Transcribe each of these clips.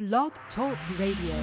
Blog Talk Radio.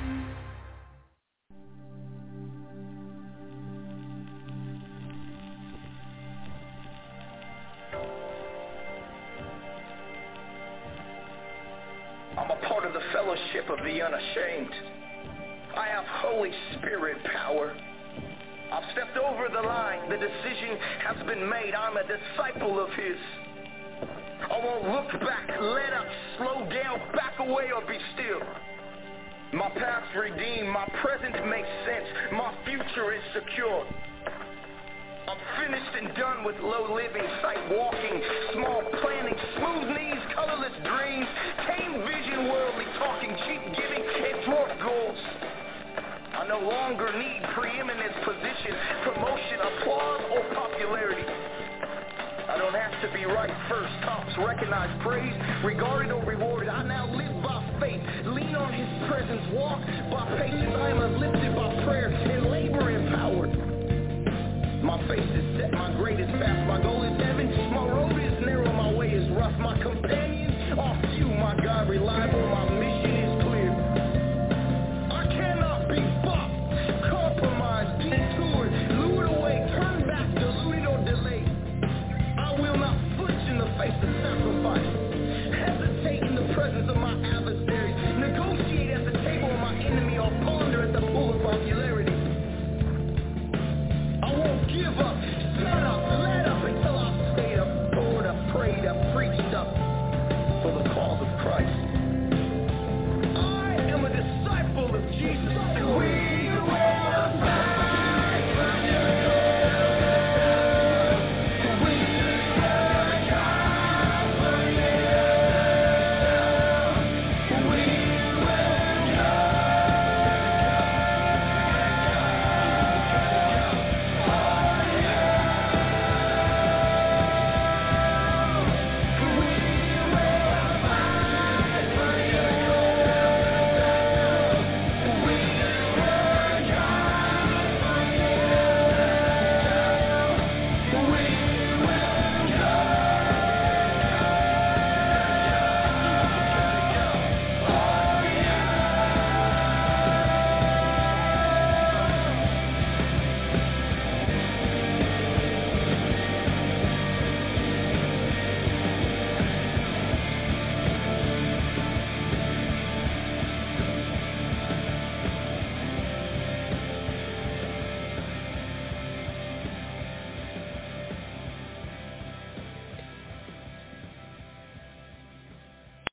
I'm a part of the fellowship of the unashamed. I have Holy Spirit power. I've stepped over the line. The decision has been made. I'm a disciple of His. I won't look back, let up, slow down, back away, or be still. My past redeemed, my present makes sense, my future is secure. I'm finished and done with low living, sight walking, small planning, smooth knees, colorless dreams, tame vision, worldly talking, cheap giving, and dwarf goals. I no longer need preeminence, position, promotion, applause, or popularity. I don't have to be right first, tops, recognized, praised, regarded, or rewarded. I now live by faith, lean on His presence, walk by patience. I am uplifted by prayer and labor empowered. My face is set, my greatest fast. My goal is